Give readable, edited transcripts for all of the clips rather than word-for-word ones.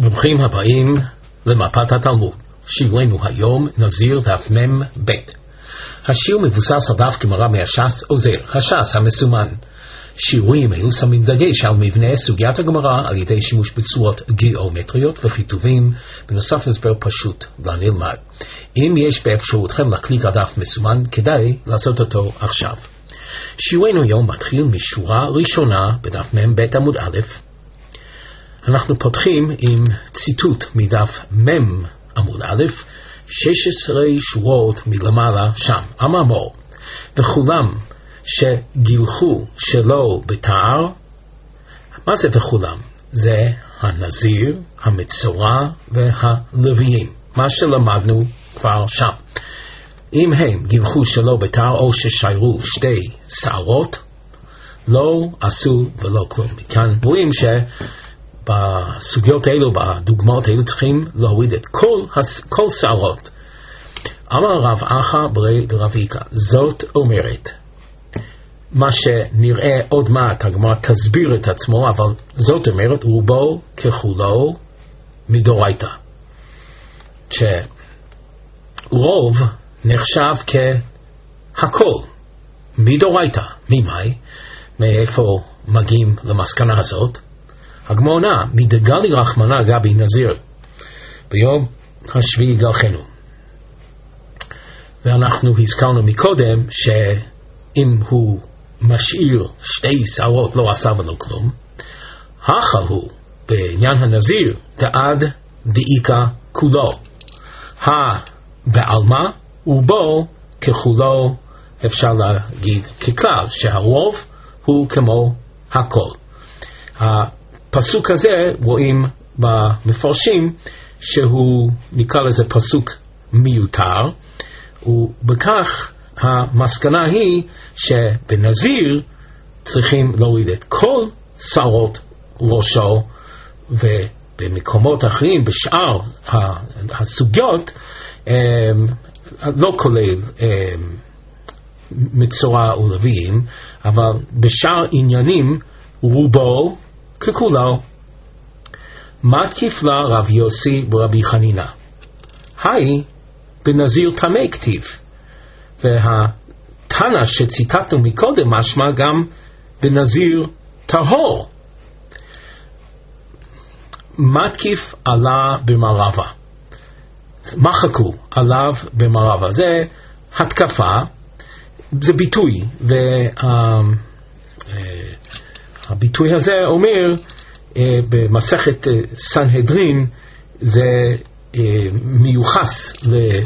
ברוכים הבאים למפת התלמוד. שיעורנו היום נזיר דף מ"ב. השיר מבוסס על דף גמרא מהש"ס עוזר, הש"ס המסומן. שיעורים אלו שמים דגש על מבנה סוגיית הגמרא על ידי שימוש בצורות גיאומטריות וכיתובים, בנוסף להסבר פשוט לנלמד. אם יש באפשרותכם להקליק על דף מסומן, כדאי לעשות אותו עכשיו. שיעורנו היום מתחיל משורה ראשונה בדף מ"ב עמוד א'. אנחנו פותחים עם ציטוט מדף מ' עמוד א', 16 שורות מלמעלה שם. אמר מור, וכולם שגילחו שלא בתער. מה זה וכולם? זה הנזיר, המצורע והלוויים, מה שלמדנו כבר שם. אם הם גילחו שלא בתער או ששיירו שתי שערות, לא עשו ולא כלום. כאן רואים בסוגיות האלו, בדוגמאות האלו, צריכים להוריד את כל שערות. אמר רב אחא ברי דרב איכא, זאת אומרת, מה שנראה עוד מעט, הגמרא תסביר את עצמו, אבל זאת אומרת, רובו ככולו מדורייתא. שרוב נחשב כהכל, מדורייתא. ממאי? מאיפה מגיעים למסקנה הזאת? הגמרא עונה, מדגלי רחמנא גבי נזיר, ביום השביעי גלחנו. ואנחנו הזכרנו מקודם שאם הוא משאיר שתי שערות לא עשה ולא כלום, הכא הוא בעניין הנזיר דעד דאיכא כולו, בעלמא ובו ככולו, אפשר להגיד ככלל שהרוב הוא כמו הכל. הפסוק הזה רואים במפרשים שהוא נקרא לזה פסוק מיותר, ובכך המסקנה היא שבנזיר צריכים להוריד את כל שערות ראשו, ובמקומות אחרים בשאר הסוגיות לא כולל מצורע ולוויים, אבל בשאר עניינים רובו ככולו. מתקיף לה רב יוסי ורבי חנינא, היי בנזיר טמא כתיב, והתנא שציטטנו מקודם משמע גם בנזיר טהור. מתקיף עלה במערבה, מחקו עליו במערבה, זה התקפה, זה ביטוי, והביטוי הזה אומר במסכת סנהדרין, זה מיוחס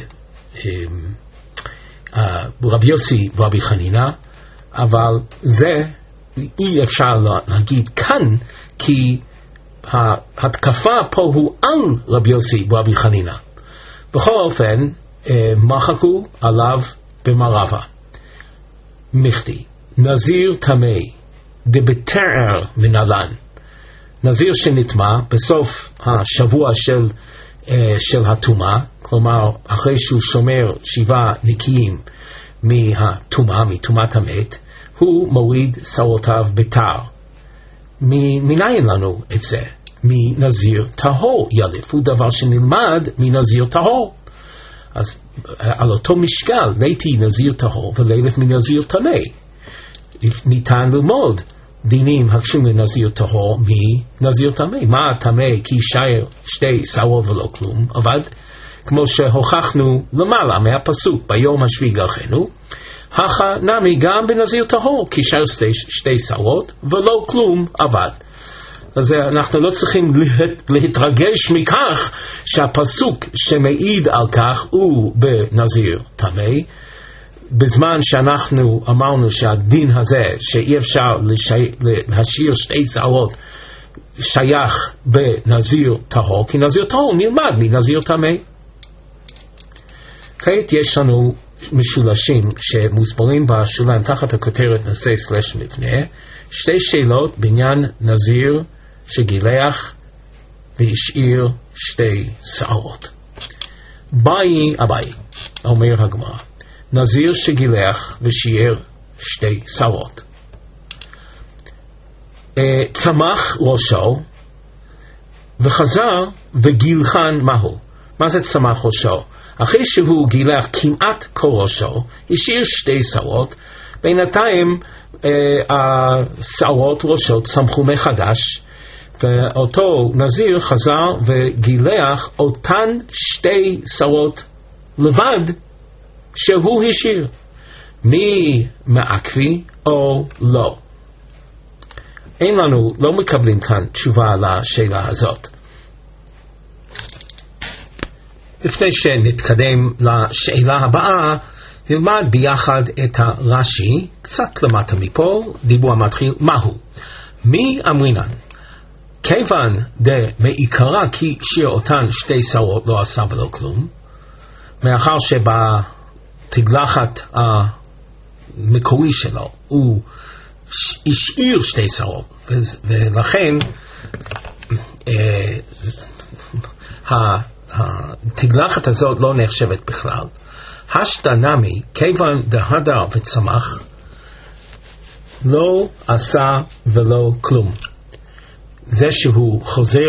לרבי יוסי ורבי חנינא, אבל זה אי אפשר להגיד כאן, כי ההתקפה פה הוא על רבי יוסי ורבי חנינא. בכל אופן, מחקו עליו במערבה. מכדי, נזיר טמא דבתער מנלן, נזיר שנטמא בסוף השבוע של הטומאה, כלומר אחרי שהוא שומר 7 נקיים מהטומאה, מטומאת המת, הוא מוריד שערותיו בתער. מניין לנו את זה? מנזיר טהור. ילף הוא דבר שנלמד מנזיר טהור. אז על אותו משקל, ליתי נזיר טהור ולילף מנזיר טמא. ניתן ללמוד דינים הקשורים לנזיר טהור מנזיר טמא. מה טמא? כי שייר שתי שערות ולא כלום, אבל כמו שהוכחנו למעלה מהפסוק, ביום השביעי גלחנו, הכא נמי גם בנזיר טהור, כי שייר שתי שערות ולא כלום, אבל. אז אנחנו לא צריכים להתרגש מכך שהפסוק שמעיד על כך הוא בנזיר טמא, בזמן שאנחנו אמרנו שהדין הזה שאי אפשר להשאיר שתי שערות שייך בנזיר טהור, כי נזיר טהור נלמד מנזיר טמא. כעת יש לנו משולשים שמוסברים בשוליים תחת הכותרת נושא/מבנה, שתי שאלות בעניין נזיר שגילח והשאיר שתי שערות. באי אביי, אומר הגמרא, נזיר שגילח ושיער שתי שערות, צמח ראשו וחזר וגילחן מהו. מה זה צמח ראשו? אחרי שהוא גילח כמעט כל ראשו, השאיר 2 שערות, בינתיים השערות ראשו צמחו מחדש, ואותו נזיר חזר וגילח אותן 2 שערות לבד שהוא השאיר. מי מעכבי או לא? אין לנו, לא מקבלים כאן תשובה לשאלה הזאת. לפני שנתקדם לשאלה הבאה, נלמד ביחד את הרש"י, קצת למטה מפה, דיבור המתחיל, מהו? מי אמרינן? כיוון מעיקרה כי שיר אותן 2 שערות לא עשה ולא כלום, מאחר שבתגלחת המקורי שלו הוא השאיר 2 שערות, ולכן התגלחת הזאת לא נחשבת בכלל. השתנמי, כיוון דהדר וצמח, לא עשה ולא כלום. זה שהוא חוזר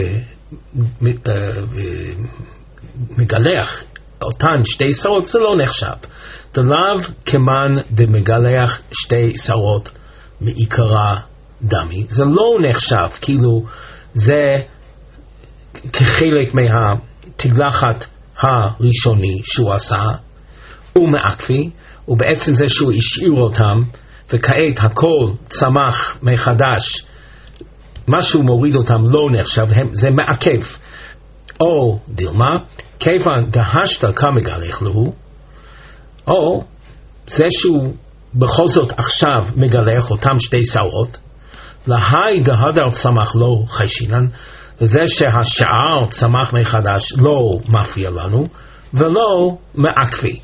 ומגלח אותן 2 שערות, זה לא נחשב. דלאו כמן דמגלח 2 שערות מעיקרה דמי. זה לא נחשב, כאילו זה כחלק מהתגלחת הראשוני שהוא עשה, הוא מעכבי, ובעצם זה שהוא השאיר אותם, וכעת הכל צמח מחדש, מה שהוא מוריד אותם לא נחשב, זה מעכב. או דילמה, כיוון דהשתא כמגלח לו, או זה שהוא בכל זאת עכשיו מגלח אותם 2 שערות, להי דהדר צמח לו חיישינן, וזה שהשער צמח מחדש לא מפריע לנו, ולא מעכבי.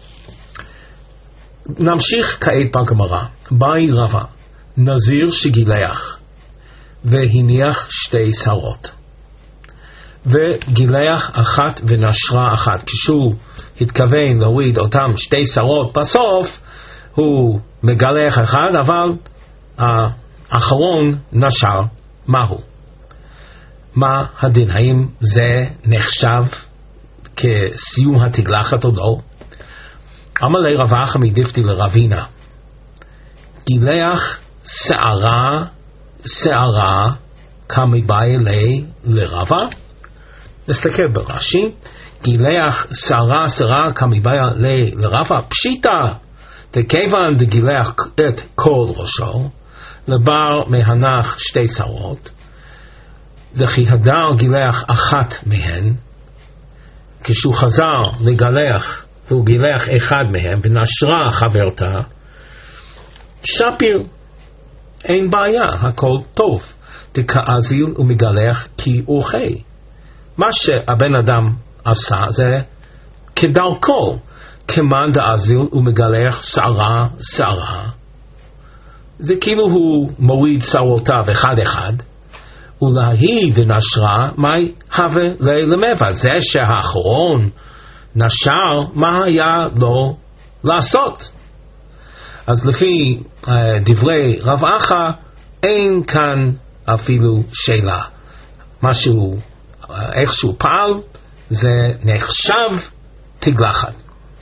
נמשיך כעת בגמרא. באי רבא, נזיר שגילח, והניח 2 שערות, וגילח 1 ונשרה 1. כשהוא התכוון להוריד אותם 2 שערות, בסוף הוא מגלח 1, אבל האחרון נשר. מהו? מה הדין? האם זה נחשב כסיום התגלחת או לא? אמר לי רב אחא מדפתי לרבינה, גילח שערה כמבאי לי לרבה. נסתכל ברש"י, גילח שערה כמבאי לי לרבה, פשיטה דכיוון דגילח את כל ראשו, לבר מהנח 2 שערות, וכי הדר גילח 1 מהן, כשהוא חזר לגלח והוא גילח 1 מהם ונשרה חברתה, שפיר, אין בעיה, הכל טוב. דכאזיל ומגלח כי אורחי. מה שהבן אדם עשה זה כדרכו, כמן דאזיל ומגלח שערה. זה כאילו הוא מוריד שערותיו 1-1, ולהי דנשרה, מהי הווה למבד. זה שהאחרון נשר, מה היה לו לעשות? אז לפי דברי רב אחא, אין כאן אפילו שאלה. משהו, איך שהוא פעל, זה נחשב תגלחת.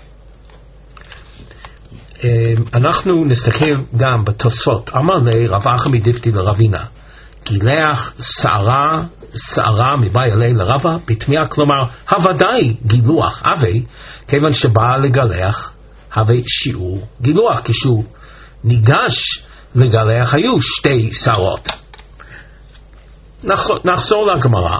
אנחנו נסתכל גם בתוספות. אמר לי רב אחא מדפתי לרבינה, גילח שערה מבאי עלי לרבה בתמיהה, כלומר הוודאי גילוח אבי, כיוון שבא לגלח הווה שיעור גילוח. כשהוא ניגש לגלח היו 2 שערות. נחזור לגמרא.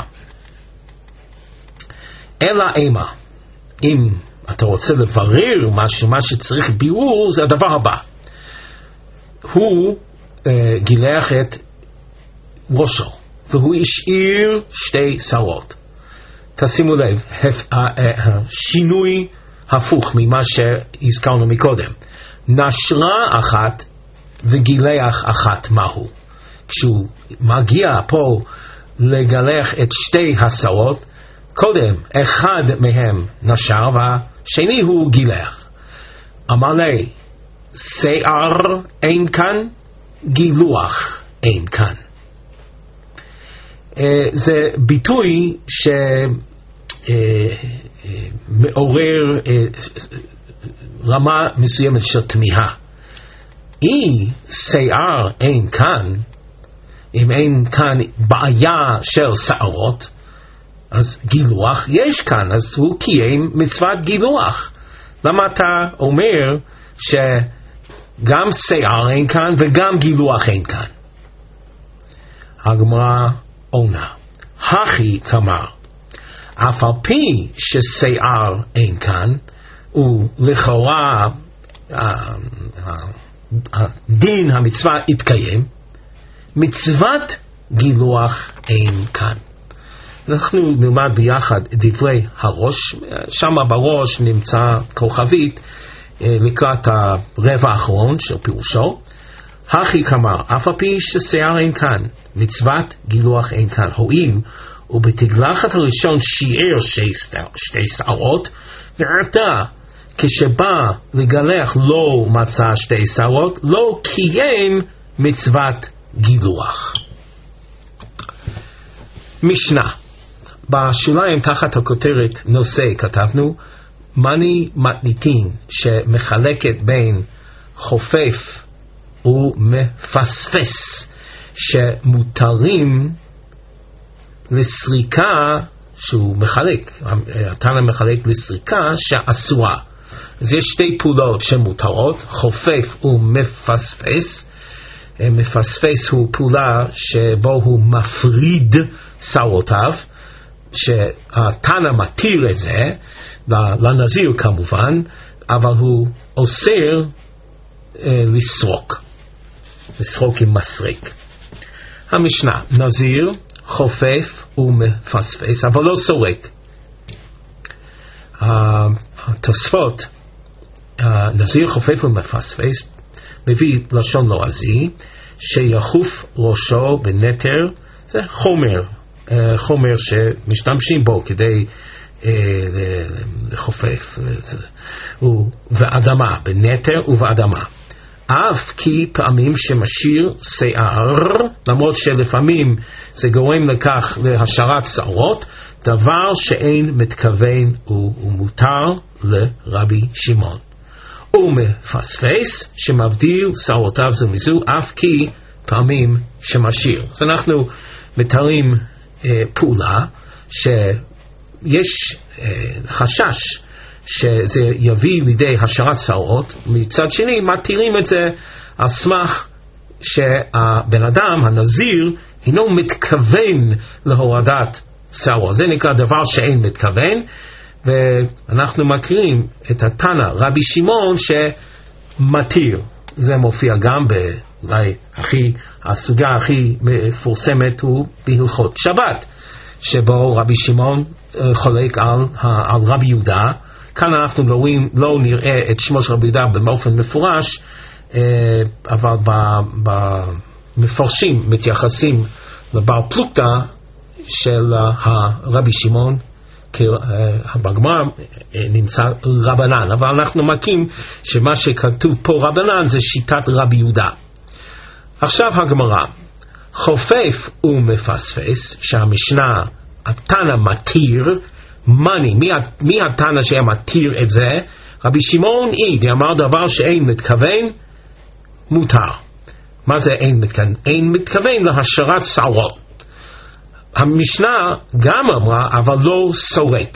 אלא אימה, אם אתה רוצה לברר משהו, מה שצריך בירור, זה הדבר הבא. הוא גילח את ראשו, והוא השאיר 2 שערות. תשימו לב, שינוי הפוך ממה שהזכרנו מקודם. נשרה 1 וגילח 1, מהו? כשהוא מגיע פה לגלח את 2 השערות, קודם 1 מהם נשר והשני הוא גילח. אמר לי, שיער אין כאן, גילוח אין כאן. זה ביטוי שמעורר רמה מסוימת של תמיהה. שיער אין כאן, אם אין כאן בעיה של שערות, אז גילוח יש כאן, אז הוא קיים מצוות גילוח. למה אתה אומר שגם שיער אין כאן וגם גילוח אין כאן? הגמרא עונה, הכי כמר, אף על פי ששיער אין כאן, ולכאורה הדין המצווה התקיים, מצוות גילוח אין כאן. אנחנו נלמד ביחד דברי הראש, שם בראש נמצא כוכבית לקראת הרבע האחרון של פירושו. הכי כמר, אף על פי ששיער אין כאן, מצוות גילוח אין כאן, הואיל ובתגלחת הראשון שיער שתי שערות, ועתה כשבא לגלח לא מצא שתי שערות, לא קיים מצוות גילוח. משנה, בשוליים תחת הכותרת נושא כתבנו, מני מתניתין, שמחלקת בין חופף ומפספס, שמותרים לסריקה, שהוא מחלק, התנא מחלק לסריקה שאסורה. אז יש שתי פעולות שמותרות, חופף ומפספס. מפספס הוא פעולה שבו הוא מפריד שערותיו, שהתנא מתיר את זה, לנזיר כמובן, אבל הוא אוסר לסרוק עם מסריק. המשנה, נזיר חופף ומפספס, אבל לא סורק. התוספות, נזיר חופף ומפספס, מביא לשון לועזי, שיחוף ראשו בנטר, זה חומר שמשתמשים בו כדי לחופף, ואדמה, בנטר ובאדמה. אף כי פעמים שמשאיר שיער, למרות שלפעמים זה גורם לכך להשארת שערות, דבר שאין מתכוון ומותר לרבי שמעון. ומפספס שמבדיל שערותיו זו מזו, אף כי פעמים שמשאיר. אז אנחנו מתארים פעולה שיש חשש שזה יביא לידי השארת שערות, מצד שני מתירים את זה על סמך שהבן אדם, הנזיר, אינו מתכוון להורדת שערות. זה נקרא דבר שאין מתכוון, ואנחנו מכירים את התנא רבי שמעון שמתיר. זה מופיע גם אולי הסוגה הכי מפורסמת הוא בהלכות שבת, שבו רבי שמעון חולק על רבי יהודה. כאן אנחנו לא נראה את שמו של רבי יהודה באופן מפורש, אבל במפרשים מתייחסים לבר פלוגתא של הרבי שמעון, כי בגמרא נמצא רבנן, אבל אנחנו מקים שמה שכתוב פה רבנן זה שיטת רבי יהודה. עכשיו הגמרא, חופף ומפספס, שהמשנה התנא מתיר, מי התנא שהיה מתיר את זה? רבי שמעון אמר דבר שאין מתכוון, מותר. מה זה אין מתכוון? אין מתכוון להשארת שערות. המשנה גם אמרה, אבל לא סורק.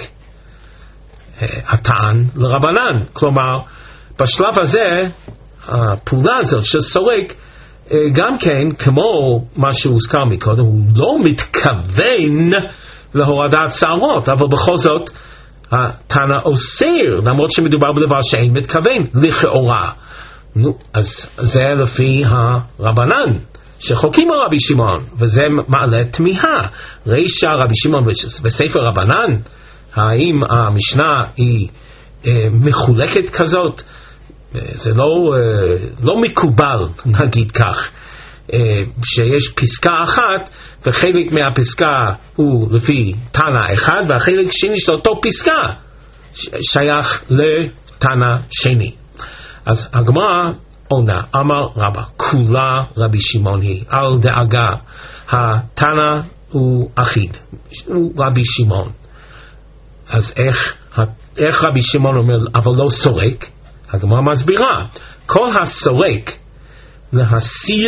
הטען לרבנן, כלומר, בשלב הזה, הפעולה הזאת של סורק, גם כן, כמו מה שהוזכר מקודם, הוא לא מתכוון להורדת שערות, אבל בכל זאת, התנא אוסר, למרות שמדובר בדבר שאין מתכוון, לכאורה. אז זה לפי הרבנן, שחוקים על רבי שמעון, וזה מעלה תמיהה. רישא רבי שמעון בספר רבנן, האם המשנה היא מחולקת כזאת? זה לא מקובל, נגיד כך, שיש פסקה אחת, וחלק מהפסקה הוא לפי תנא אחד, והחלק שני של אותו פסקה שייך לתנא שני. אז הגמרא עונה, אמר רבא, כולה רבי שמעון היא, אל דאגה, התנא הוא אחיד, הוא רבי שמעון. אז איך רבי שמעון אומר אבל לא סורק? הגמרא מסבירה, כל הסורק להסיר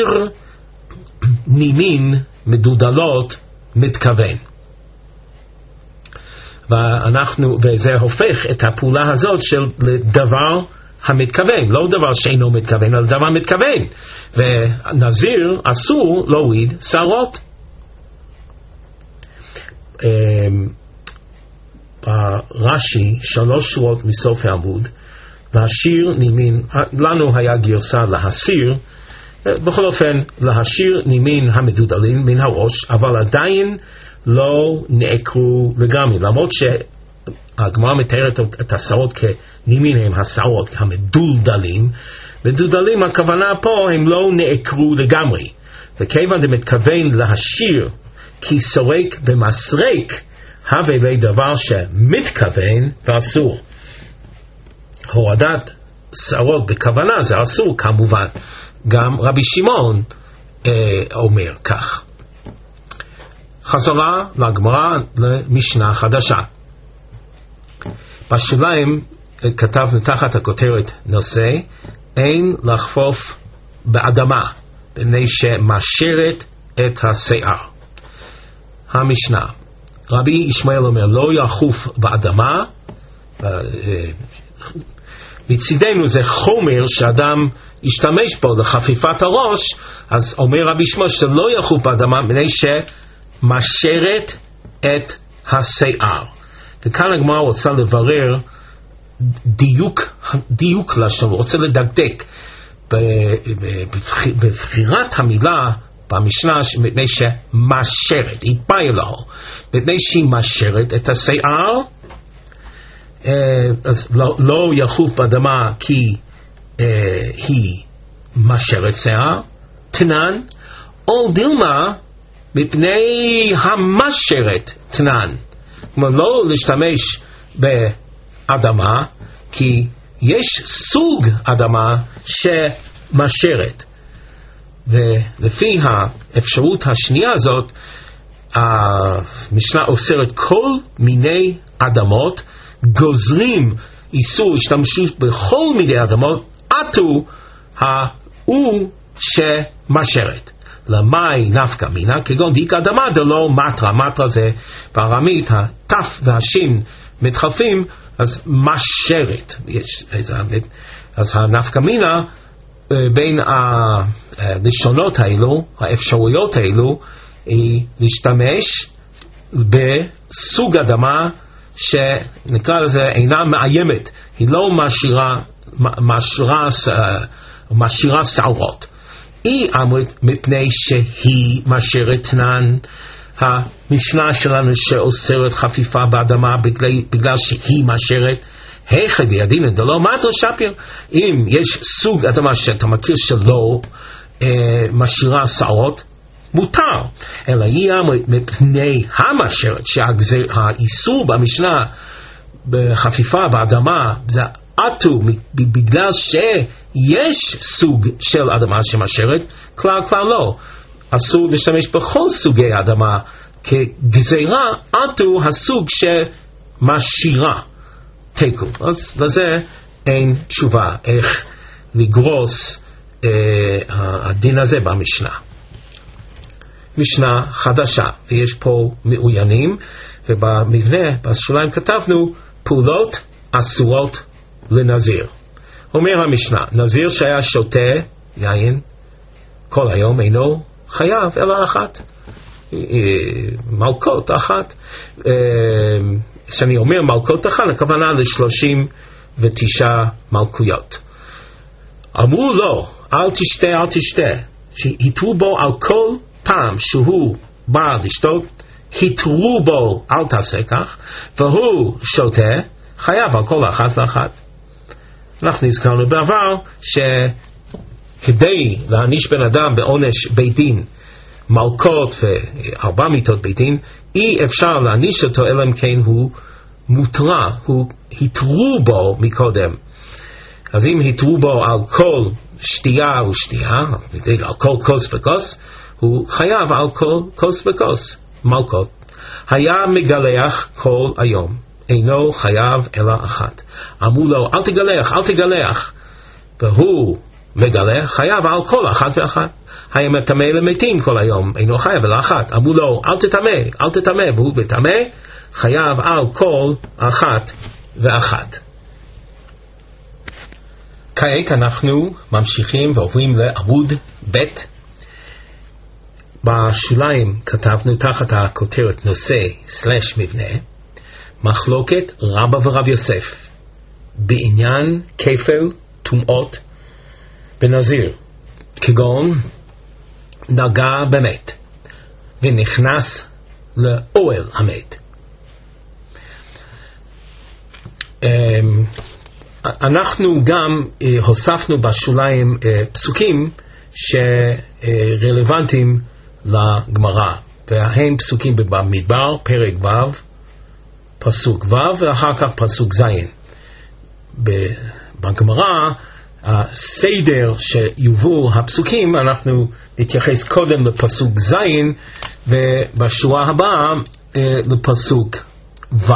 נימין מדודלות מתכוון, וזה הופך את הפעולה הזאת של דבר המתכוון, לא דבר שאינו מתכוון, אלא דבר מתכוון. ונזיר אסור להוריד שערות. ברש"י 3 שורות מסוף העמוד, להשאיר נימין, לנו היה גרסה להסיר, בכל אופן להשאיר נימין המדודלים מן הראש, אבל עדיין לא נעקרו לגמרי, למרות שהגמרא מתארת את השערות כנימין הם השערות המדולדלים. מדולדלים הכוונה פה הם לא נעקרו לגמרי, וכיוון זה מתכוון להשאיר כי סורק במסרק, הווה לי דבר שמתכוון ואסור. הורדת שערות בכוונה זה אסור כמובן, גם רבי שמעון אומר כך. חזרה לגמרא למשנה חדשה. בשוליים כתב תחת הכותרת נושא, אין לחפוף באדמה, מפני שמשרת את השיער. המשנה, רבי ישמעאל אומר לא יחוף באדמה, מצידנו זה חומר שאדם ישתמש בו לחפיפת הראש, אז אומר רבי ישמעאל שלא יחוף באדמה מפני שמשרת את השיער. וכאן הגמרא רוצה לברר דיוק לשון, רוצה לדקדק בבחירת המילה במשנה, מפני שמשרת, התבהר לו, מפני שהיא משרת את השיער, אז לא יחוף באדמה כי היא משרת שיער, תנן, או דילמה מפני המשרת תנן. כלומר לא להשתמש באדמה כי יש סוג אדמה שמשרת, ולפי האפשרות השנייה הזאת המשנה אוסרת כל מיני אדמות, גוזרים איסור השתמשות בכל מיני אדמות עטו הוא שמשרת. למאי נפקא מינה, כגון דיק אדמה דלא מטרה, מטרה זה בארמית התף והשין מתחלפים, אז משרת. אז הנפקא מינה בין הלשונות האלו, האפשרויות האלו, היא להשתמש בסוג אדמה שנקרא לזה אינה מאיימת, היא לא משאירה שערות. היא אמרת מפני שהיא משרת תנן. המשנה שלנו שאוסרת חפיפה באדמה בגלל שהיא משרת, היכד ידין דלא מטרה שפיר. אם יש סוג אדמה שאתה מכיר שלא משאירה שערות, מותר. אלא היא אמרת מפני המשרת, שהאיסור במשנה בחפיפה באדמה זה עטו בגלל שיש סוג של אדמה שמשרת, כלל לא. אסור להשתמש בכל סוגי אדמה כגזירה, עטו הסוג שמשאירה תיקו. אז לזה אין תשובה איך לגרוס הדין הזה במשנה. משנה חדשה, ויש פה מעוינים, ובמבנה בשוליים כתבנו פעולות אסורות לנזיר. אומר המשנה, נזיר שהיה שותה יין כל היום אינו חייב אלא אחת, מלכות אחת. כשאני אומר מלכות אחת, הכוונה ל39 מלכויות. אמרו לו אל תשתה, שהתרו בו על כל פעם שהוא בא לשתות, התרו בו אל תעשה כך, והוא שותה חייב על כל אחת ואחת. אנחנו הזכרנו בעבר שכדי להעניש בן אדם בעונש בית דין, מלכות ו4 מיתות בית דין, אי אפשר להעניש אותו אלא אם כן הוא מותרה, הוא התרו בו מקודם. אז אם התרו בו על כל שתייה ושתייה, על כל כוס וכוס, הוא חייב על כל כוס וכוס. מלכות, היה מגלח כל היום, אינו חייב אלא אחת. אמרו לו, אל תגלח, אל תגלח, והוא מגלח, חייב על כל אחת ואחת. היה מטמא למתים כל היום, אינו חייב אלא אחת. אמרו לו, אל תטמא, אל תטמא, והוא מטמא, חייב על כל אחת ואחת. כעת אנחנו ממשיכים ועוברים לעמוד ב'. בשוליים כתבנו תחת הכותרת נושא/מבנה, מחלוקת רבא ורב יוסף בעניין כפל טומאות בנזיר, כגון נגע במת ונכנס לאוהל המת. אנחנו גם הוספנו בשוליים פסוקים שרלוונטיים לגמרא, והם פסוקים במדבר, פרק ו', פסוק ו', ואחר כך פסוק ז'. בגמרא, הסדר שיובאו הפסוקים, אנחנו נתייחס קודם לפסוק ז', ובשורה הבאה לפסוק ו'.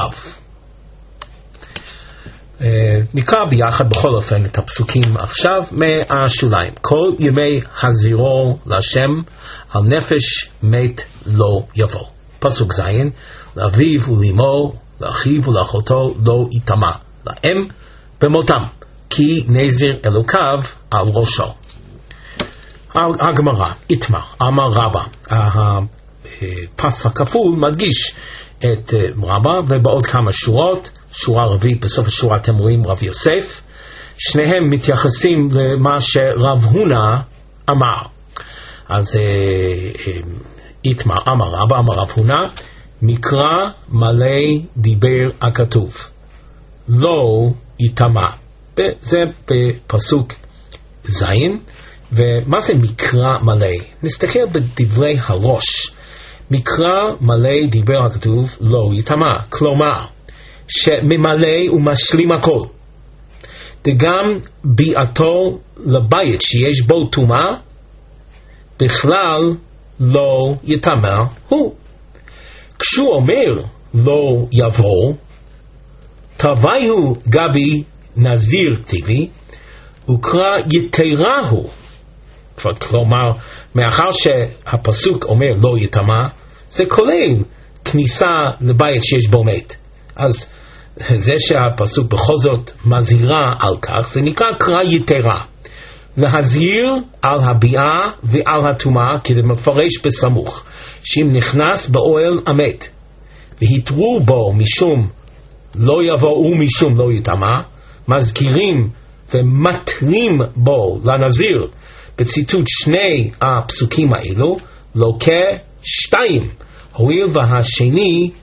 נקרא ביחד בכל אופן את הפסוקים עכשיו מהשוליים. כל ימי הזירו להשם על נפש מת לא יבוא. פסוק ז', לאביו ולאמו, לאחיו ולאחותו לא יטמא, לאם במותם, כי נזיר אלוקיו על ראשו. הגמרא, איתמר, אמר רבא. הפס הכפול מדגיש את רבא, ובעוד כמה שורות, שורה רביעית בסוף השורה אתם רואים רב יוסף, שניהם מתייחסים למה שרב הונא אמר. אז איתמר אמר רבא, אמר רב הונא, מקרא מלא דיבר הכתוב, לא יטמא. זה בפסוק ז'. ומה זה מקרא מלא? נסתכל בדברי הראש. מקרא מלא דיבר הכתוב, לא יטמא, כלומר שממלא ומשלים הכל. וגם ביאתו לבית שיש בו טומאה בכלל לא יטמא הוא. כשהוא אומר לא יבוא, תוויהו גבי נזיר טבעי, וקרא יתרה הוא. כלומר, מאחר שהפסוק אומר לא יטמא, זה כולל כניסה לבית שיש בו מת. אז זה שהפסוק בכל זאת מזהירה על כך, זה נקרא קרא יתרה. להזהיר על הביאה ועל הטומאה, כי זה מפרש בסמוך, שאם נכנס באוהל המת והתרו בו משום לא יבוא ומשום לא יטמא, מזכירים ומתרים בו לנזיר בציטוט שני הפסוקים האלו, לוקה שתיים, הואיל והשני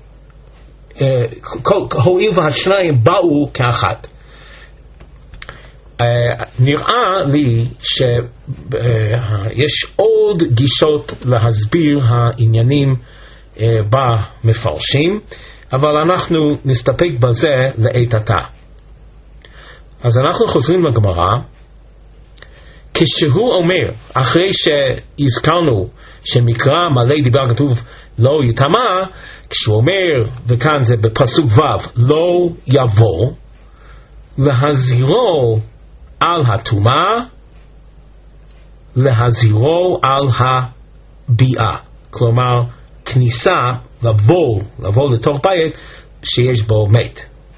הואיל והשניים באו כאחת. נראה לי שיש עוד גישות להסביר העניינים במפרשים, אבל אנחנו נסתפק בזה לעת עתה. אז אנחנו חוזרים לגמרא. כשהוא אומר, אחרי שהזכרנו שמקרא מלא דיבר כתוב לא יטמא, כשהוא אומר, וכאן זה בפסוק ו', לא יבוא, להזהירו על הטומאה, להזהירו על הביאה. כלומר, כניסה, לבוא לתוך בית שיש בו מת.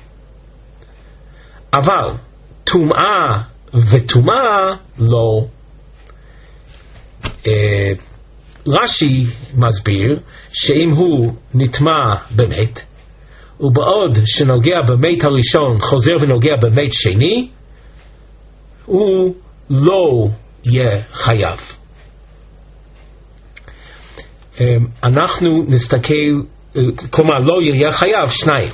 אבל טומאה וטומאה לא. רש"י מסביר שאם הוא נטמא במת, ובעוד שנוגע במת הראשון חוזר ונוגע במת שני, הוא לא יהיה חייב. אנחנו נסתכל, כלומר לא יהיה חייב שניים.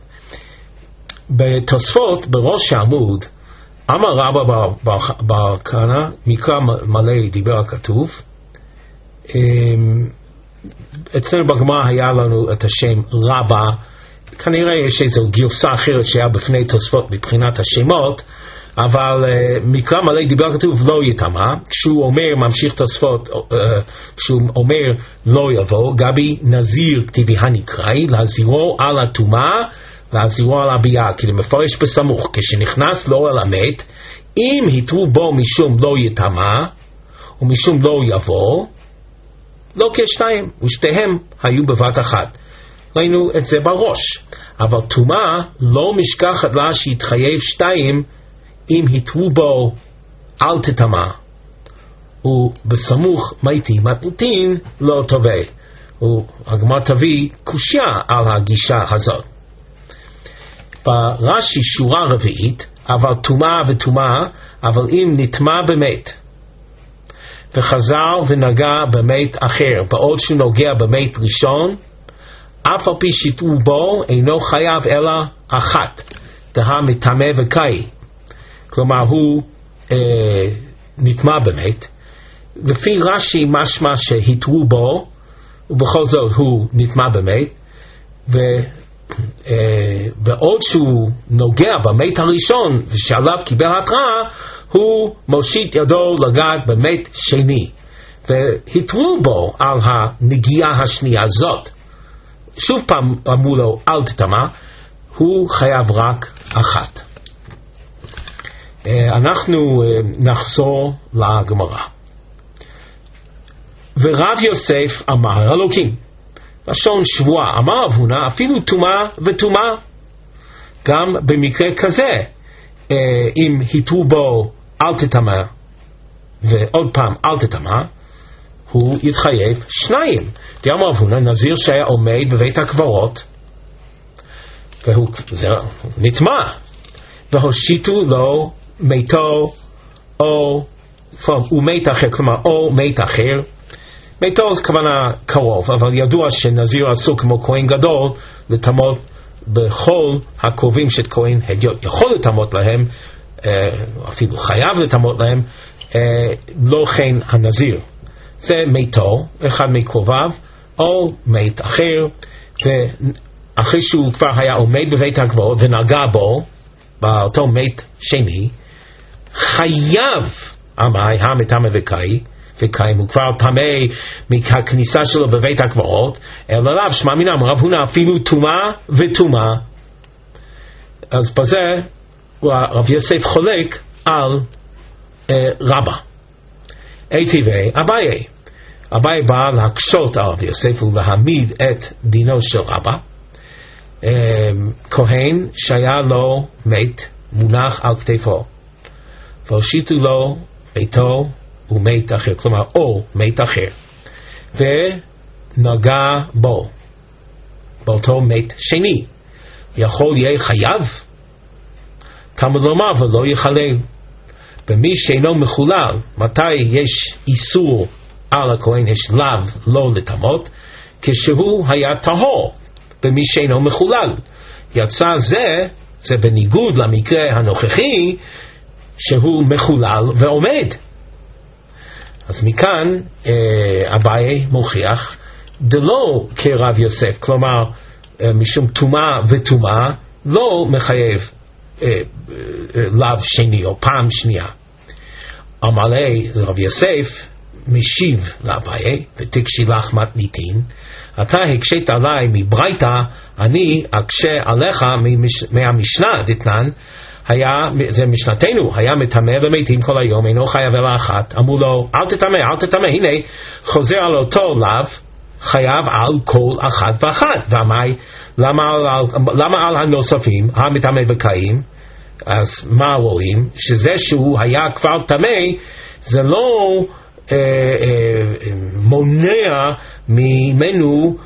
בתוספות בראש העמוד אמר רבא בקנה, מקרא מלא דיבר הכתוב. אצלנו בגמרא היה לנו את השם רבא, כנראה יש איזו גרסה אחרת שהיה בפני תוספות מבחינת השמות, אבל מקרא מלא דיבר כתוב לא יטמא, כשהוא אומר, ממשיך תוספות, כשהוא אומר לא יבוא, גבי נזיר כתיבי הנקראי, להזירו על הטומאה, להזירו על הביאה, כי למפרש בסמוך, כשנכנס לו אל המת, אם היתרו בו משום לא יטמא, ומשום לא יבוא, לא כשתיים, ושתיהם היו בבת אחת. ראינו את זה בראש. אבל טומאה לא משכחת לה שהתחייב שתיים, אם היתרו בו אל תטמא, ובסמוך מתים מתנותין לא טובה. והגמרא תביא קושיה על הגישה הזאת. ברש"י שורה רביעית, אבל טומאה וטומאה, אבל אם נטמא במת וחזר ונגע במת אחר, בעוד שהוא נוגע במת ראשון, אף על פי שיתרו בו אינו חייב אלא אחת, דהה מטמא וקאי. כלומר הוא נטמא במת, לפי רש"י משמע שהתרו בו ובכל זאת הוא נטמא במת, ובעוד שהוא נוגע במת הראשון ושעליו קיבל התראה, הוא מושיט ידו לגעת במת שני, והתרו בו על הנגיעה השנייה הזאת. שוב פעם אמרו לו אל תטמא, הוא חייב רק אחת. אנחנו נחזור לגמרא. ורב יוסף אמר אלוקים, לשון שבועה, אמר רב הונא, אפילו טומאה וטומאה, גם במקרה כזה, אם היתרו בו אל תטמא ועוד פעם אל תטמא, הוא יתחייב שניים. אמר רב הונא, נזיר שהיה עומד בבית הקברות והוא נטמא, והושיטו לו מתו או מת אחר, כלומר או מת אחר. מתו זה כוונה קרוב, אבל ידוע שנזיר אסור כמו כהן גדול לטמות בכל הקרובים של כהן הדיוט, יכול לטמות להם, אפילו חייב לטמות להם, לא כן הנזיר. זה מתו, אחד מקרוביו, או מת אחר, ואחרי שהוא כבר היה עומד בבית הקברות ונגע בו, באותו מת שני, חייב המאי המטמא וקאי, וקיים הוא כבר טמא מהכניסה שלו בבית הקברות, אלא לאו שמע מינם רב הונא אפילו טומאה וטומאה. אז בזה רב יוסף חולק על רבא. היטיבי אביי בא להקשות על רב יוסף ולהעמיד את דינו של רבא. כהן שהיה לו מת מונח על כתפו, והושיטו לו ביתו ומת אחר, כלומר או מת אחר, ונגע בו באותו מת שני, יכול יהיה חייב? תלמוד לומר ולא יחלל. במי שאינו מחולל, מתי יש איסור על הכהן, יש לאו לא לטמות? כשהוא היה טהור. במי שאינו מחולל, יצא זה בניגוד למקרה הנוכחי שהוא מחולל ועומד. אז מכאן אביי מוכיח דלא כרב יוסף, כלומר משום טומאה וטומאה לא מחייב לאו שני או פעם שנייה. אמרי רב יוסף משיב לאביי, ותקשי לך מתניתין, אתה הקשית עליי מברייתא, אני אקשה עליך מהמשנה דתנן, זה משנתנו, היה מטמא ומתים כל היום, אינו חייב אלא אחת. אמרו לו אל תטמא, הנה חוזר על אותו לאו, חייב על כל אחת ואחת. ואמי, למה על הנוספים המטמא וקיים? אז מה רואים? שזה שהוא היה כבר טמא, זה לא מונע ממנו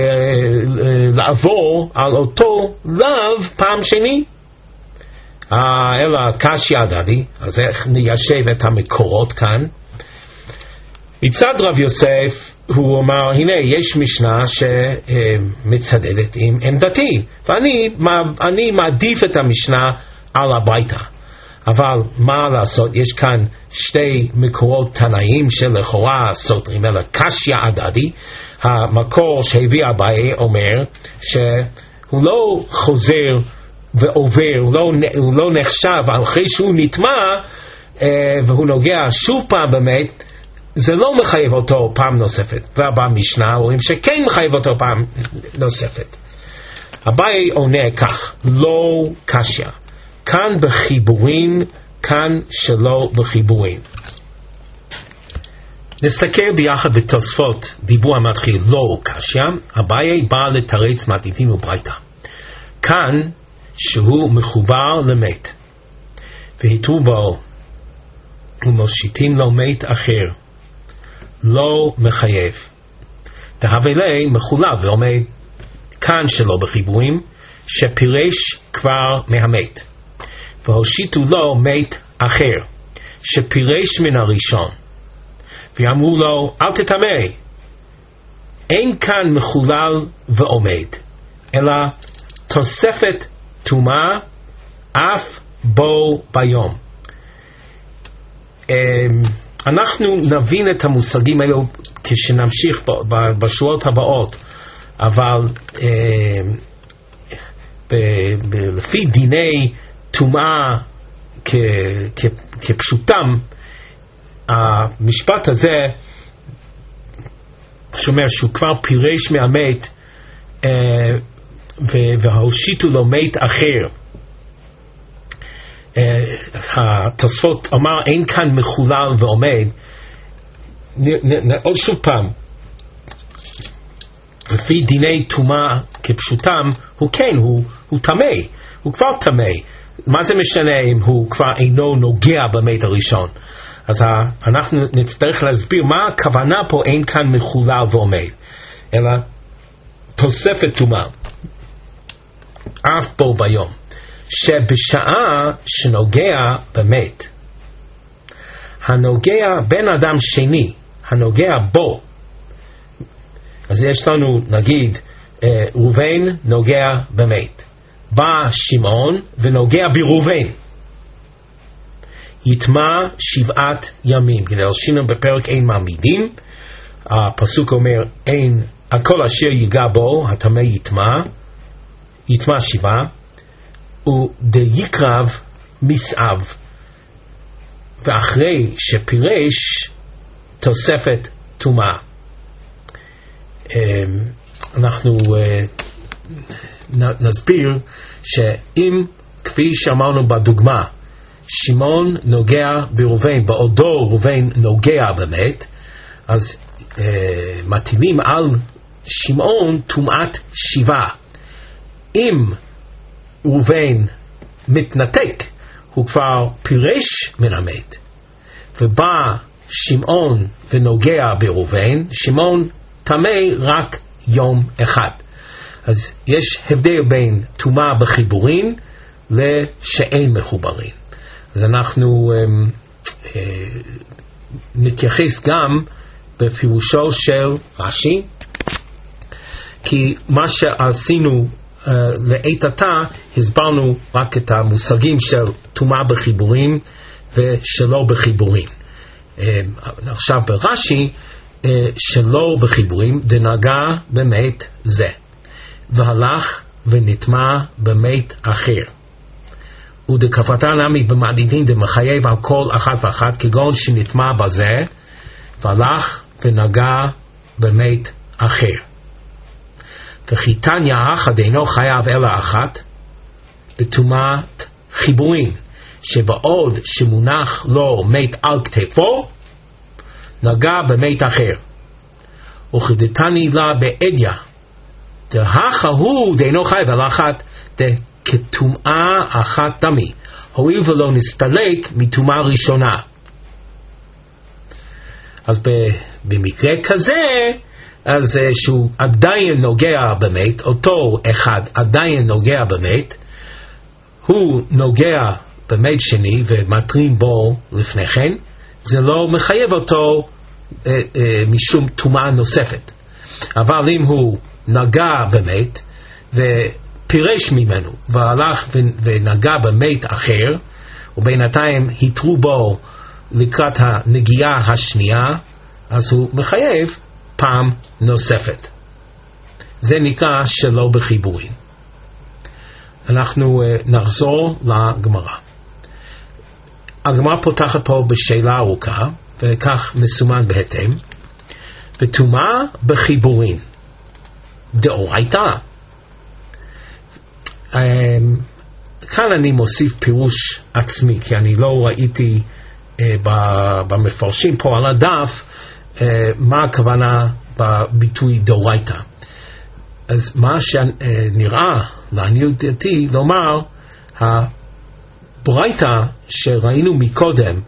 לעבור על אותו לאו פעם שני. אלא קשיא הדדי. אז איך ניישב את המקורות כאן? מצד רב יוסף הוא אומר, הנה יש משנה שמצדדת עם עמדתי, ואני מעדיף את המשנה על הברייתא. אבל מה לעשות, יש כאן שתי מקורות תנאים שלכאורה סותרים, אלא קשיא הדדי. המקור שהביא אביי אומר שהוא לא חוזר ועובר, הוא לא נחשב, אחרי שהוא נטמע והוא נוגע שוב פעם במת, זה לא מחייב אותו פעם נוספת. ובמשנה רואים שכן מחייב אותו פעם נוספת. אביי עונה כך, לא קשיא, כאן בחיבורין, כאן שלא בחיבורין. נסתכל ביחד בתוספות דיבור המתחיל לא קשיא. אביי בא לתרץ מהדין וברייתא, כאן שהוא מחובר למת והיתרו בו ומושיטים לו מת אחר, לא מחייב. והבלי מחולב ועומד כאן שלא בחיבורים, שפירש כבר מהמת, והושיטו לו מת אחר שפירש מן הראשון, ואמרו לו אל תטמא, אין כאן מחולל ועומד, אלא תוספת טומאה אף בו ביום. אנחנו נבין את המושגים האלו כשנמשיך בשורות הבאות, אבל לפי דיני טומאה כפשוטם, המשפט הזה שאומר שהוא כבר פירש מהמת והושיטו לו מת אחר, התוספות אמר אין כאן מחולל ועומד. עוד שוב פעם, לפי דיני טומאה כפשוטם, הוא כן, הוא טמא, הוא כבר טמא. מה זה משנה אם הוא כבר אינו נוגע במת הראשון? אז אנחנו נצטרך להסביר מה הכוונה פה אין כאן מחולל ועומד, אלא תוספת טומאה אף בו ביום, שבשעה שנוגע במת, הנוגע בן אדם שני, הנוגע בו, אז יש לנו נגיד ראובן נוגע במת, בא שמעון ונוגע בראובן, יטמע 7 ימים. ראינו בפרק אין מעמידים, הפסוק אומר אין הכל אשר ייגע בו הטמא יטמע 7, ודיקרב מסעב, ואחרי שפירש תוספת טומאה. אנחנו נסביר שאם כפי שאמרנו בדוגמה שמעון נוגע בראובן, בעודו ראובן נוגע במת, אז מטילים על שמעון טומאת 7. אם ראובן מתנתק, הוא כבר פירש מן המת, ובא שמעון ונוגע בראובן, שמעון טמא רק יום אחד. אז יש הבדל בין טומאה בחיבורין לשאין מחוברין. אז אנחנו נתייחס גם בפירושו של רש"י, כי מה שעשינו לעת עתה, הסברנו רק את המושגים של טומאה בחיבורים ושלא בחיבורים. עכשיו ברש"י, שלא בחיבורים, דנגע במת זה, והלך ונטמע במת אחר. ודכפתה נמי במעדידין דמחייב על כל אחת ואחת, כגון שנטמע בזה, והלך ונגע במת אחר. וכי תניא אחד אינו חייב אלא אחת, בטומאת חיבורין, שבעוד שמונח לו מת על כתפו, נגע במת אחר. וכדתני לה בעדיה, דהכה הוא דאינו חייב אלא אחת, כטומאה אחת דמי, הואיל ולא נסתלק מטומאה ראשונה. אז במקרה כזה, אז שהוא עדיין נוגע במת, אותו אחד עדיין נוגע במת, הוא נוגע במת שני ומטרים בו לפני כן, זה לא מחייב אותו משום טומאה נוספת. אבל אם הוא נגע במת ופירש ממנו והלך ונגע במת אחר, ובינתיים התרו בו לקראת הנגיעה השנייה, אז הוא מחייב פעם נוספת. זה נקרא שלא בחיבורים. אנחנו נחזור לגמרא. הגמרא פותחת פה בשאלה ארוכה, וכך מסומן בהתאם, וטומאה בחיבורין דאורייתא. כאן אני מוסיף פירוש עצמי, כי אני לא ראיתי במפרשים פה על הדף מה הכוונה בביטוי דאורייתא. אז מה שנראה לעניות דעתי לומר, הברייתא שראינו מקודם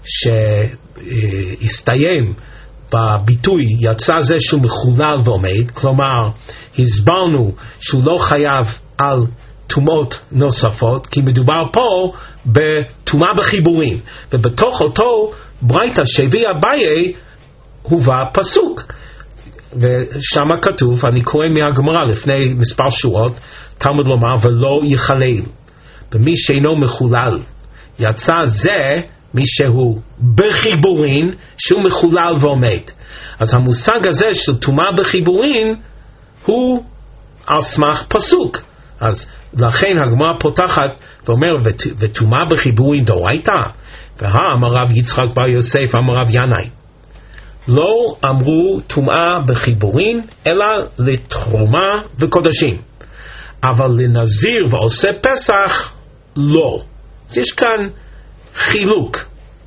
שהסתיים בביטוי יצא זה שהוא מחולל ועומד, כלומר הסברנו שהוא לא חייב על טומאות נוספות, כי מדובר פה בטומאה בחיבורים, ובתוך אותו ברייתא שהביא אביי הובא פסוק, ושם כתוב, אני קורא מהגמרא לפני מספר שורות, תלמוד לומר ולא יחלל במי שאינו מחולל, יצא זה מי שהוא בחיבורין שהוא מחולל ועומד. אז המושג הזה של טומאה בחיבורין הוא על סמך פסוק, אז לכן הגמרא פותחת ואומר וטומאה בחיבורין דאורייתא. אמר רב יצחק בר יוסף אמר רב ינאי, לא אמרו טומאה בחיבורין אלא לתרומה וקודשים, אבל לנזיר ועושה פסח לא. יש כאן חילוק.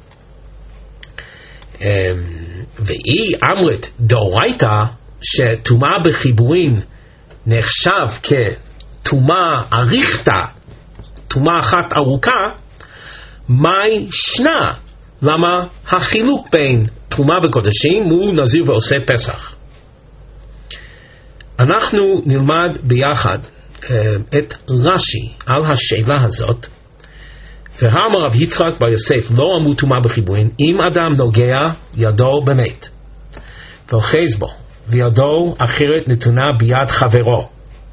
והיא אמרת דאורייתא שטומאה בחיבורין נחשב כטומאה אריכתא, טומאה אחת ארוכה, מהי שנה? למה החילוק בין תרומה וקודשים הוא נזיר ועושה פסח? אנחנו נלמד ביחד את רש"י על השאלה הזאת. ואמר רב יצחק בר יוסף לא אמרו טומאה בחיבורין אם אדם נוגע ידו במת ואוחז בו וידו אחרת נתונה ביד חברו,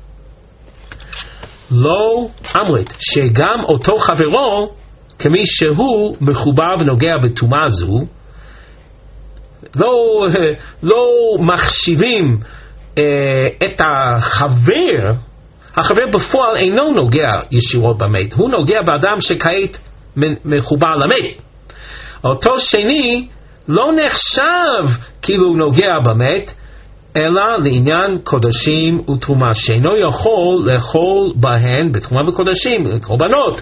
לא אמרת שגם אותו חברו כמי שהוא מחובר ונוגע בטומאה זו, לא מחשיבים את החבר בפועל אינו נוגע ישירות במת, הוא נוגע באדם שכעת מחובר למת. אותו שני לא נחשב כאילו נוגע במת, אלא לעניין קודשים ותרומה, שאינו יכול לאכול בהן בתרומה וקודשים, קורבנות,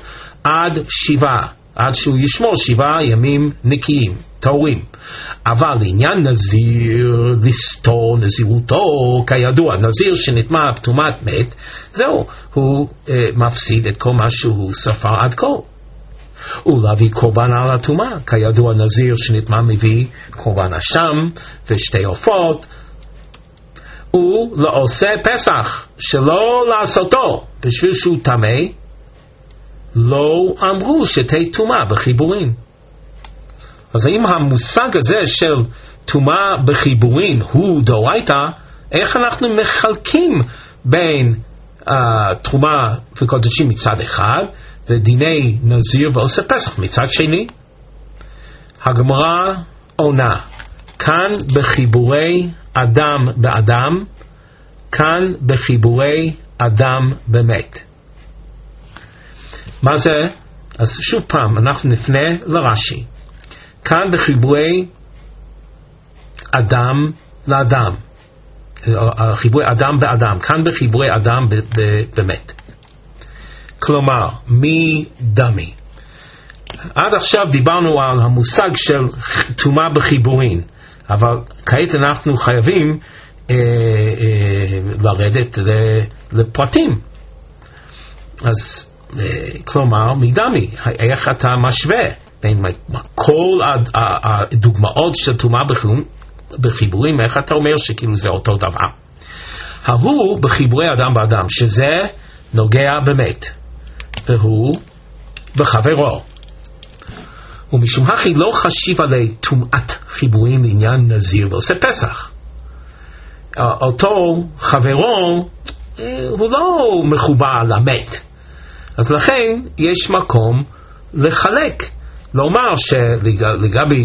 עד שהוא ישמור 7 ימים נקיים, טהורים. אבל לעניין נזיר, לסתור נזירותו, כידוע, נזיר שנטמע בטומאת מת, זהו, הוא מפסיד את כל מה שהוא ספר עד כה. ולהביא קורבן על הטומאה, כידוע נזיר שנטמע מביא קורבן אשם ושתי עופות, ולעושה פסח שלא לעשותו בשביל שהוא טמא, לא אמרו שתהי טומאה בחיבורין. אז האם המושג הזה של טומאה בחיבורין הוא דאורייתא, איך אנחנו מחלקים בין תרומה וקודשים מצד אחד ודיני נזיר ועושה פסח מצד שני? הגמרא עונה, כאן בחיבורי אדם באדם, כאן בחיבורי אדם במת. מה זה? אז שוב פעם אנחנו נפנה לרש"י. כאן בחיבורי אדם לאדם, חיבורי אדם באדם, כאן בחיבורי אדם במת. כלומר, מי דמי. עד עכשיו דיברנו על המושג של טומאה בחיבורין, אבל כעת אנחנו חייבים לרדת לפרטים. אז כלומר, מי דמי, איך אתה משווה בין כל הדוגמאות של טומאה בחיבורים, איך אתה אומר שכאילו זה אותו דבר? ההוא בחיבורי אדם באדם, שזה נוגע במת, והוא בחברו. ומשום הכי לא חשיב עלי טומאת חיבורים לעניין נזיר ועושה פסח. אותו חברו הוא לא מחובר למת, אז לכן יש מקום לחלק, לומר שלגבי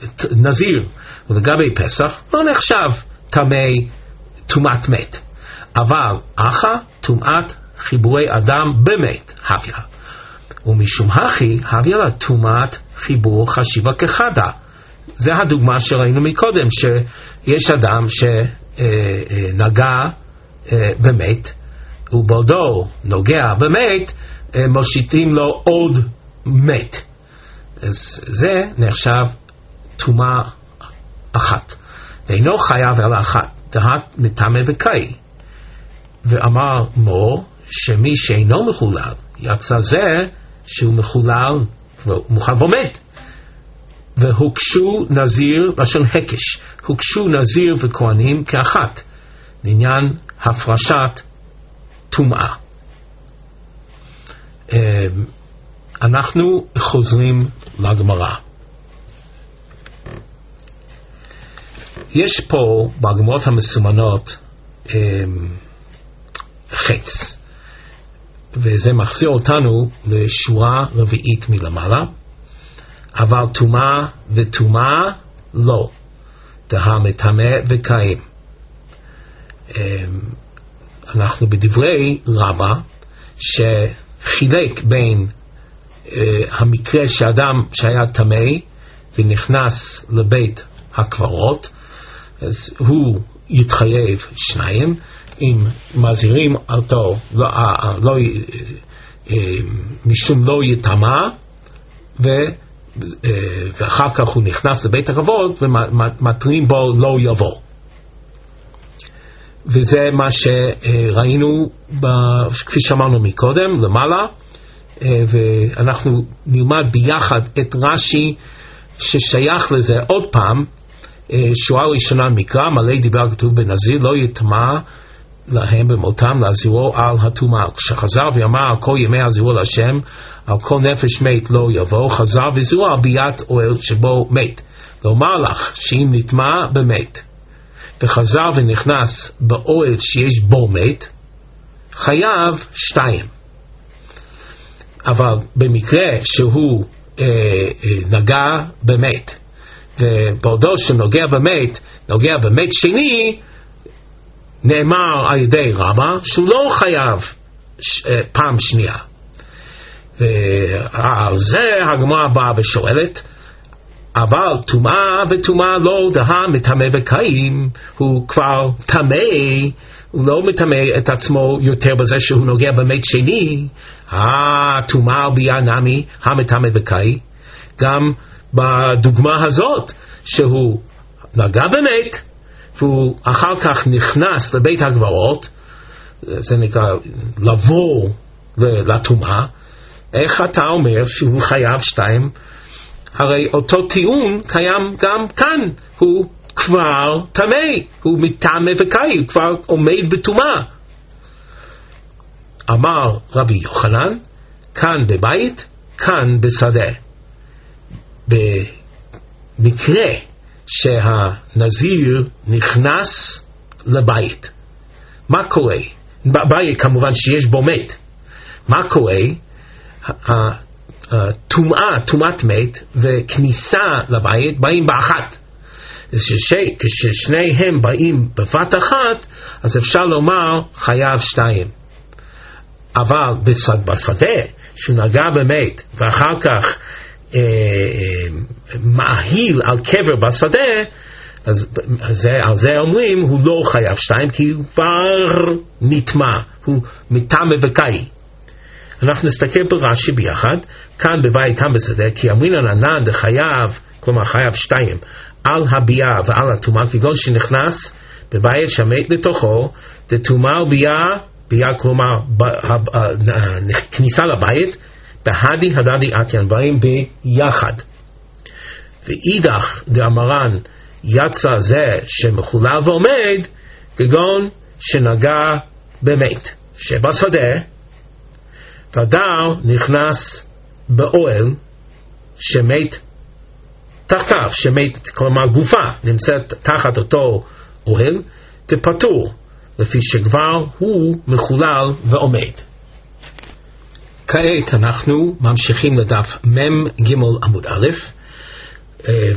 נזיר ולגבי פסח לא נחשב טמא טומאת מת, אבל אחא טומאת חיבורי אדם במת הוויה, ומשום הכי הוויה לה טומאת חיבור חשיבה כחדה. זה הדוגמה שראינו מקודם, שיש אדם שנגע במת, ובעודו נוגע במת, מושיטים לו עוד מת. אז זה נחשב טומאה אחת, ואינו חייב אלא אחת, דהת מטמא וקאי. ואמר מור שמי שאינו מחולל, יצא זה שהוא מחולל ומוחל ומת. והוקשו נזיר לשון הקש, הוקשו נזיר וכהנים כאחת, לעניין הפרשת טומאה. אנחנו חוזרים לגמרא. יש פה בגמרות המסומנות חץ, וזה מחזיר אותנו לשורה רביעית מלמעלה. אבל טומאה וטומאה לא, דהה מטמא וקיים. אנחנו בדברי רבא שחילק בין המקרה שאדם שהיה טמא ונכנס לבית הקברות, אז הוא יתחייב שניים, אם מזהירים אותו משום לא יטמא, ואחר כך הוא נכנס לבית הקברות ומתרים בו לא יבוא. וזה מה שראינו כפי שאמרנו מקודם למעלה, ואנחנו נלמד ביחד את רש"י ששייך לזה עוד פעם. שורה ראשונה מקרא, מלא דיבר כתוב בנזיר לא יטמא להם במותם להזהירו על הטומאה. כשחזר ואמר על כל ימי הזהירו להשם, על כל נפש מת לא יבוא, חזר וזהו על ביאת אוהל שבו מת. ואומר לך שאם נטמא במת וחזר ונכנס באוהל שיש בו מת, חייב 2. אבל במקרה שהוא נגע במת, ובעודו שנוגע במת, נוגע במת שני, נאמר על ידי רבא שהוא לא חייב פעם שנייה. ועל זה הגמרא באה ושואלת, אבל טומאה וטומאה לא, דהה מטמא וקיים, הוא כבר טמא, הוא לא מטמא את עצמו יותר בזה שהוא נוגע במת שני. טומאה ביאה נמי המטמא וקיים, גם בדוגמה הזאת שהוא נגע במת והוא אחר כך נכנס לבית הקברות, זה נקרא לבוא לטומאה. איך אתה אומר שהוא חייב 2? הרי אותו טיעון קיים גם כאן, הוא כבר טמא, הוא מטמא וקיים, הוא כבר עומד בטומאה. אמר רבי יוחנן, כאן בבית, כאן בשדה. במקרה שהנזיר נכנס לבית, מה קורה? בבית כמובן שיש בו מת. מה קורה? טומאת מת וכניסה לבית באים באחת. כששניהם באים בבת אחת, אז אפשר לומר חייב 2. אבל בשדה שהוא נגע במת ואחר כך מאהיל על קבר בשדה, אז על זה אומרים הוא לא חייב 2, כי הוא כבר נטמא, הוא מטמא וקיים. אנחנו נסתכל ברש"י ביחד, כאן בבית כאן בשדה, כי אמרינן ענן דחייב, כלומר חייב 2, על הביאה ועל הטומאה, כגון שנכנס בבית שהמת לתוכו, דטומאה וביאה, ביאה כלומר כניסה לבית, בהדי הדדי אתיין, באים ביחד. ואידך דאמרן יצא זה שמחולל ועומד, כגון שנגע במת שבשדה, והדר נכנס באוהל שמת תחתיו, שמת כלומר גופה נמצאת תחת אותו אוהל, תפטור, לפי שכבר הוא מחולל ועומד. כעת אנחנו ממשיכים לדף מ"ג עמוד א',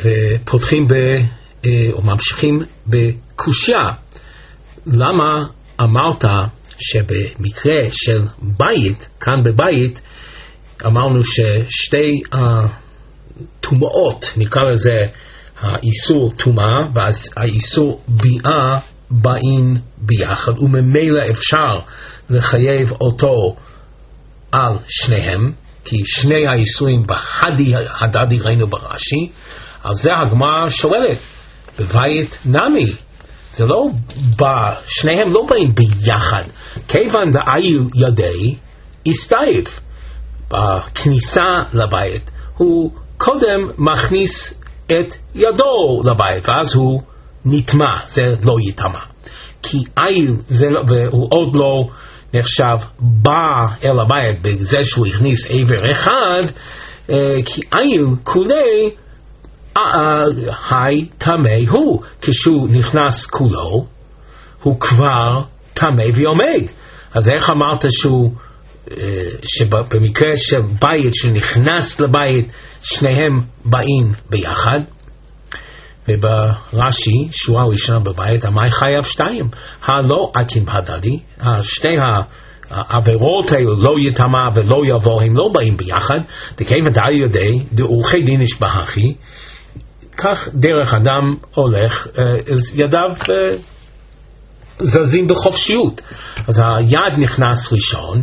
ופותחים או ממשיכים בקושיה, למה אמרת שבמקרה של בית, כאן בבית, אמרנו ששתי טומאות, נקרא לזה האיסור טומאה והאיסור ביאה, באים ביחד, וממילא אפשר לחייב אותו על שניהם, כי שני האיסורים בהדי הדדי ראינו ברש"י. על זה הגמרא שואלת, בבית נמי, זה לא בא, שניהם לא באים ביחד, כיוון דאיל ידי הסתייב, בכניסה לבית הוא קודם מכניס את ידו לבית, ואז הוא נטמע, זה לא יטמע, כי איל זה לא, והוא עוד לא נחשב בא אל הבית בזה שהוא הכניס עבר אחד, כי איל כולי היי טמא הוא, כשהוא נכנס כולו הוא כבר טמא ועומד. אז איך אמרת שהוא שבמקרה של בית שנכנס לבית שניהם באים ביחד? וברש"י שורה ראשונה בבית, המאי חייב שתיים, הלא אקים הדדי, שתי העבירות האלה לא יטמע ולא יבוא, הם לא באים ביחד, דכיוון דאי ידי דעורכי דין ישבחי, כך דרך אדם הולך, ידיו זזים בחופשיות, אז היד נכנס ראשון,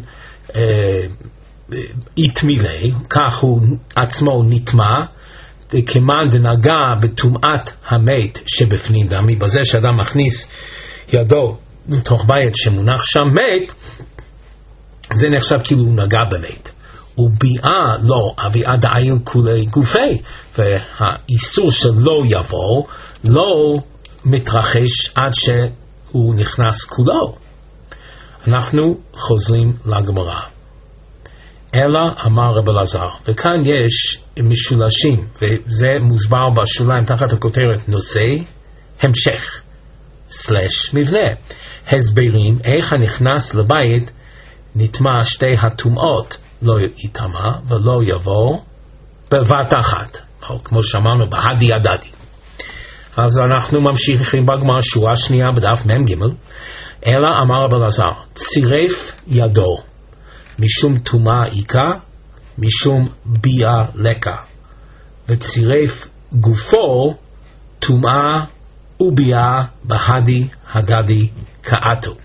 יתמילה, כך הוא עצמו נטמע, כמען דנגע בטומאת המת שבפנים דמי, בזה שאדם מכניס ידו לתוך בית שמונח שם מת, זה נחשב כאילו הוא נגע במת. וביאה לא, אביאה דאיל כולי גופי, והאיסור שלא יבוא לא מתרחש עד שהוא נכנס כולו. אנחנו חוזרים לגמרא. אלא אמר רב אלעזר, וכאן יש משולשים, וזה מוסבר בשוליים תחת הכותרת נושא המשך סלש מבנה, הסברים איך הנכנס לבית נטמע שתי הטומאות לא יטמע ולא יבוא בבת אחת, כמו שאמרנו בהדי הדדי. אז אנחנו ממשיכים בגמרא שורה שנייה בדף מ"ג. אלא אמר רב אלעזר, צירף ידו משום טומאה עיקה, משום ביאה לקה, וצירף גופו טומאה וביאה בהדי הדדי כאתו.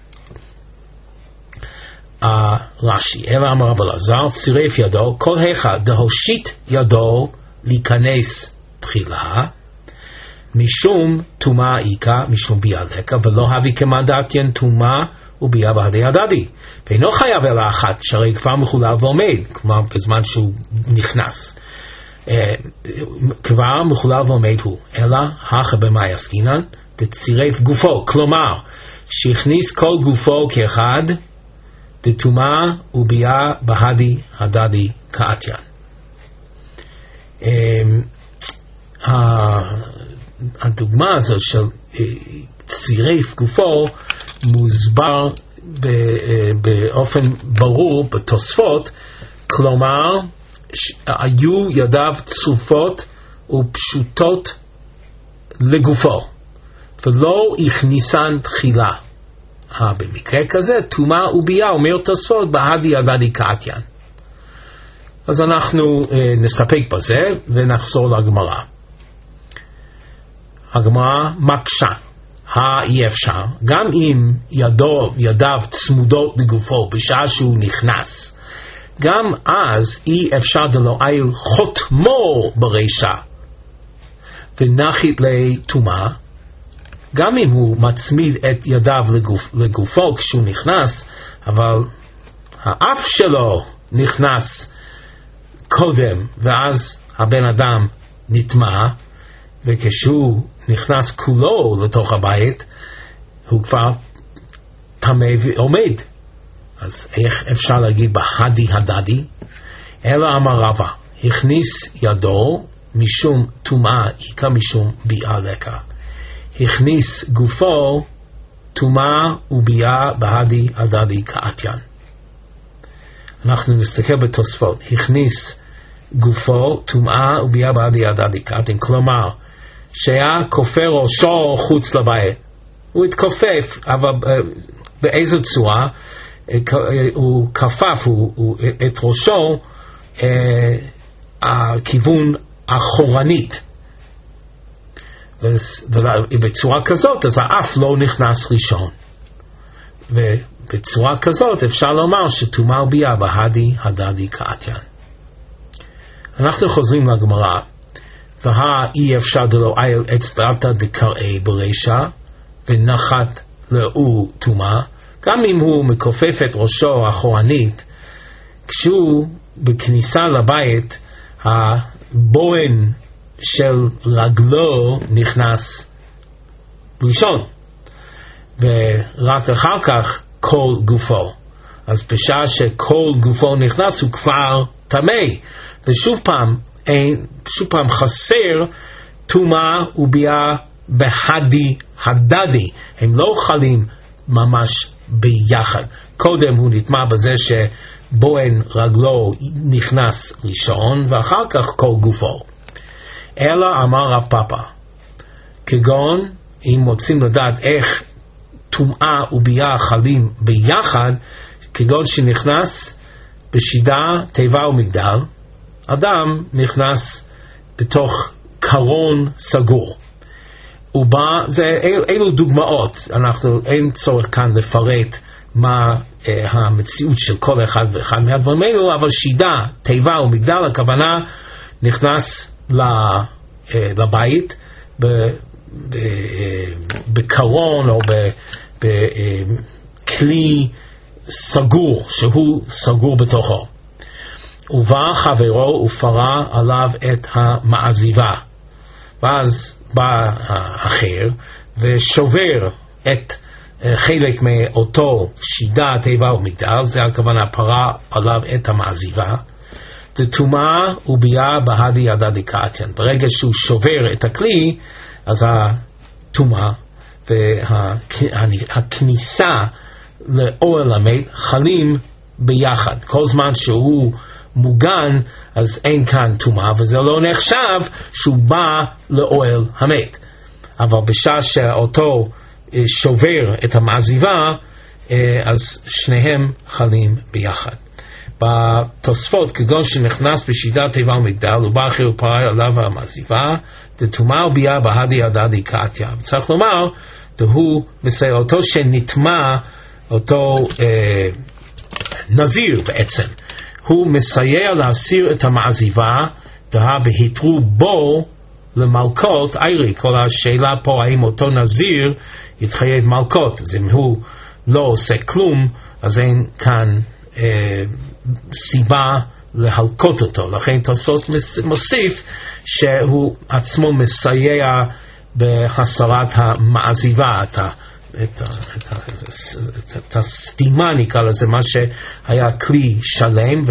רש"י, אלא אמר רב אלעזר, צירף ידו, כל אחד דהושיט ידו להיכנס תחילה, משום טומאה עיקה, משום ביאה לקה, ולא הביא כמדתיין טומאה וביאה בהדי הדדי, ואינו חייב אלא אחת, שהרי כבר מחולב ועומד, כלומר בזמן שהוא נכנס, כבר מחולב ועומד הוא, אלא הכה במאי עסקינן, דצירף גופו, כלומר שהכניס כל גופו כאחד, דטומאה וביאה בהדי הדדי כאתיין. הדוגמה הזאת של צירף גופו מוסבר באופן ברור בתוספות, כלומר היו ידיו צופות ופשוטות לגופו ולא הכניסן תחילה. במקרה כזה טומאה וביאה, אומר תוספות, בהדי הדדי כאתיין. אז אנחנו נסתפק בזה ונחזור לגמרא. הגמרא מקשה, אי אפשר, גם אם ידיו צמודות לגופו בשעה שהוא נכנס, גם אז אי אפשר דלא איל חותמו ברישה ונחית לטומאה, גם אם הוא מצמיד את ידיו לגופו כשהוא נכנס, אבל האף שלו נכנס קודם ואז הבן אדם נטמע, וכשהוא נכנס כולו לתוך הבית הוא כבר טמא ועומד. אז איך אפשר להגיד בהדי הדדי? אלא אמר רבא, הכניס ידו משום טומאה עיקה, משום ביאה לקה, הכניס גופו טומאה וביאה בהדי הדדי כאתיין. אנחנו נסתכל בתוספות, הכניס גופו טומאה וביאה בהדי הדדי כאתיין, כלומר שהיה כופר ראשו חוץ לבית, הוא התכופף, אבל באיזו צורה? הוא כפף את ראשו הכיוון אחורנית, ובצורה כזאת אז האף לא נכנס ראשון, ובצורה כזאת אפשר לומר שטומאה וביאה בהדי הדדי קאטיין. אנחנו חוזרים לגמרא, אי אפשר דלא איל אצבעתא דקראי ברישא ונחת לאו טומאה, גם אם הוא מכופף את ראשו האחורנית, כשהוא בכניסה לבית הבוהן של רגלו נכנס ראשון, ורק אחר כך כל גופו. אז בשעה שכל גופו נכנס הוא כבר טמא, ושוב פעם חסר טומאה וביאה בהדי הדדי, הם לא חלים ממש ביחד. קודם הוא נטמא בזה שבוהן רגלו נכנס ראשון, ואחר כך כל גופו. אלא אמר רב פאפא, כגון אם רוצים לדעת איך טומאה וביאה חלים ביחד, כגון שנכנס בשידה תיבה ומגדל, אדם נכנס בתוך קרון סגור, אלו דוגמאות, אין צורך כאן לפרט מה המציאות של כל אחד ואחד מהדברים האלו, אבל שידה, תיבה ומגדל, הכוונה נכנס לבית בקרון או בכלי סגור שהוא סגור בתוכו, ובא חברו ופרה עליו את המעזיבה, ואז בא האחר ושובר את חלק מאותו שידה, תיבה ומגדל, זה הכוונה פרה עליו את המעזיבה, טומאה וביאה בהדי הדדי קאטיין. ברגע שהוא שובר את הכלי, אז הטומאה והכניסה לאוהל המת חלים ביחד. כל זמן שהוא מוגן, אז אין כאן טומאה, וזה לא נחשב שהוא בא לאוהל המת. אבל בשעה שאותו שובר את המעזיבה, אז שניהם חלים ביחד. בתוספות, כגון שנכנס בשידה תיבה ומגדל, ובא אחר ופרה עליו המעזיבה, טומאה וביאה בהדי הדדי קאטיין. צריך לומר, הוא מסייע אותו שנטמא, אותו נזיר בעצם, הוא מסייע להסיר את המעזיבה, והתרו בו למלכות איירי. כל השאלה פה האם אותו נזיר יתחייב מלכות, אז אם הוא לא עושה כלום, אז אין כאן סיבה להלקות אותו. לכן תוספות מוסיף שהוא עצמו מסייע בהסרת המעזיבה, את הסתימה נקרא לזה, מה שהיה כלי שלם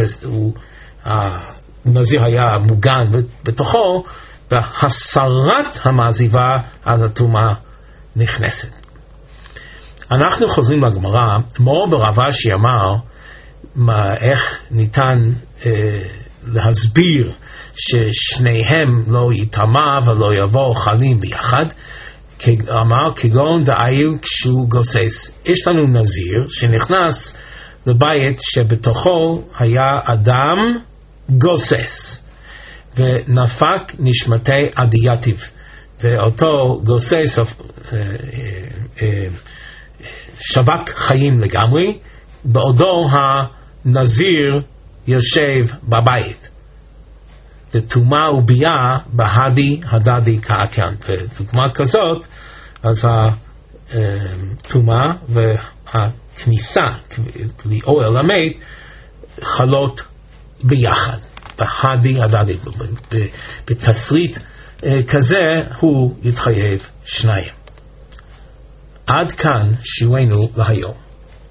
והנזיר היה מוגן בתוכו, בהסרת המעזיבה אז הטומאה נכנסת. אנחנו חוזרים לגמרא, מור ברב אשי אמר איך ניתן להסביר ששניהם לא יטמא ולא יבוא חלים ביחד. אמר כגון דאיל כשהוא גוסס. יש לנו נזיר שנכנס לבית שבתוכו היה אדם גוסס, ונפק נשמתי אדייתיו, ואותו גוסס שבק חיים לגמרי, בעודו הנזיר יושב בבית. טומאה וביאה בהדי הדדי קאטיין. ודוגמה כזאת, אז הטומאה והכניסה לאוהל המת חלות ביחד, בהדי הדדי. בתסריט כזה הוא יתחייב שניים. עד כאן שיעורנו להיום.